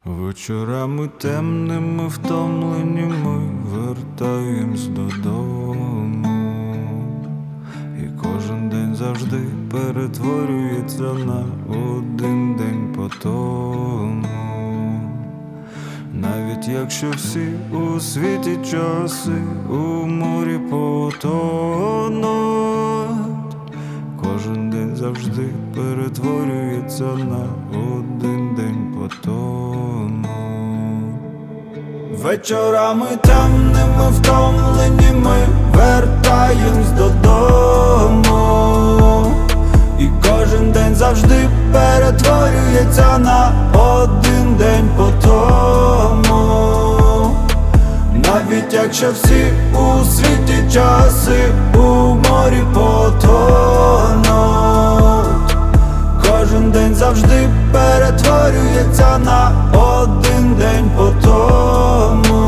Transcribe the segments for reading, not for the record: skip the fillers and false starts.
Вечорами темними втомлені ми вертаємось додому, і кожен день завжди перетворюється на один день по тому. Навіть якщо всі у світі часи у морі потонуть, кожен день завжди перетворюється на один день по тому. Вечорами темними втомлені ми вертаємось додому, і кожен день завжди перетворюється на один день по тому. Навіть якщо всі у світі часи у морі потонуть, кожен день завжди перетворюється на один день по тому.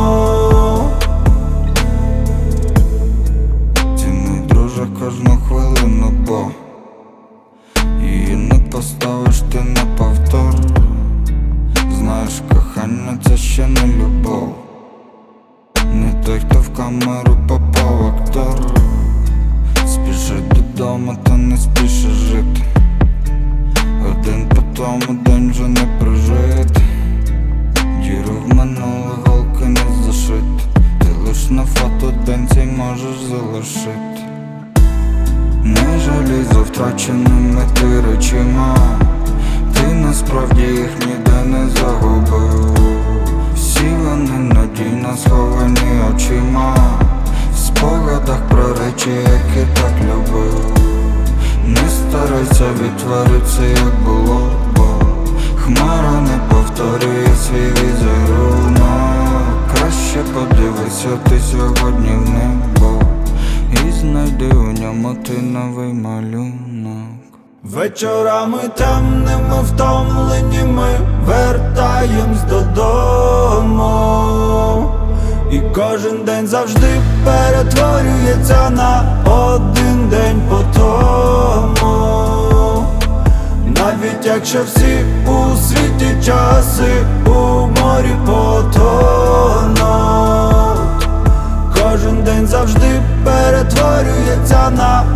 Цінуй, друже, кожну хвилину, бо її не поставиш ти на повтор. Знаєш, кохання це ще не любов, не той, хто в камеру попав актор. Спішить додому, та не спішить жити. Один по тому день вже не прожити. Діру в минуле голки не зашити. Ти лиш на фото день цей можеш залишити. Не жалій за втраченими ти речима, ти насправді їх ніде не загубив. Всі вони надійно сховані очима, в спогадах про речі, які так любив. Не старайся відтворити, як було, бо хмара не повторює свій візерунок. Краще подивися ти сьогодні в небо і знайди у ньому ти новий малюнок. Вечорами темними втомлені ми вертаємось додому, і кожен день завжди перетворюється на один день по тому. Навіть якщо всі у світі часи у морі потонуть, кожен день завжди перетворюється на